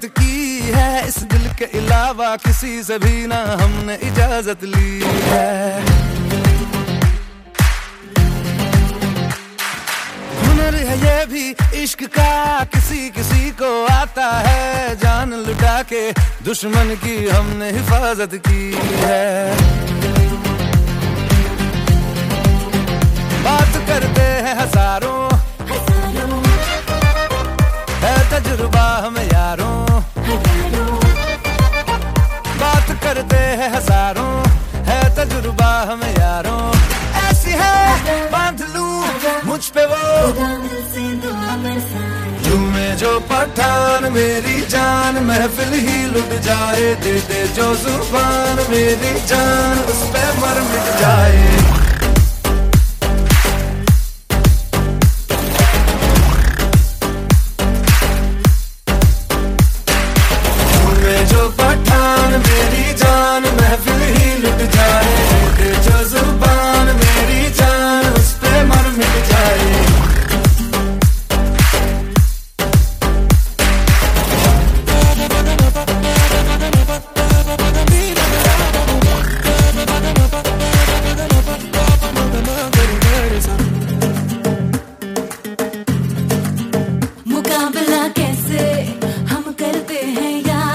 मोहब्बत की है इस दिल के अलावा किसी से भी ना हमने इजाजत ली है। हुनर है ये भी इश्क का, किसी किसी को आता है, जान लुटा के दुश्मन की हमने हिफाजत की है। बात करते हैं हजारों, है तजुर्बा हमें यारों, बात करते हैं हजारों, है तजुर्बा हमें यारों। ऐसी है बांध लूं मुझ पे वो झूमे जो पठान मेरी जान, महफिल ही लुट जाए, दे दे जो जुबान मेरी जान, उस पे मर मिट जाए। जो पठान मेरी जान, महफिल ही लुट जाए, दे जो जुबान मेरी जान, उस पे मर मिट जाए। मुकाबला कैसे हम करते हैं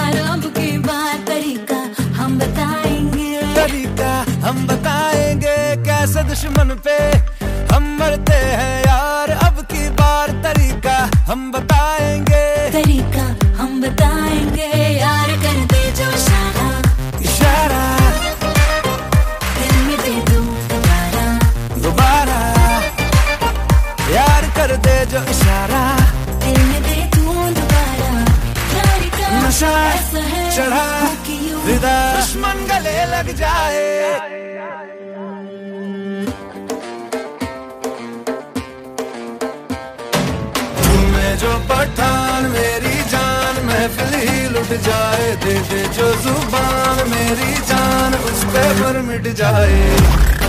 हम बताएंगे, कैसे दुश्मन पे हम मरते हैं यार, अब की बार तरीका हम बताएंगे, तरीका हम बताएंगे यार, कर दे जो इशारा, इशारा दिल में दे दूं दोबारा, दोबारा यार कर दे जो इशारा, दिल में दे दूं दोबारा। यार का नशा ऐसा है चढ़ा विदा, दुश्मन गले लग जाए। झूमे जो पठान मेरी जान, महफिल ही लुट जाए, दे दे जो जुबान मेरी जान, उस पे मर मिट जाए।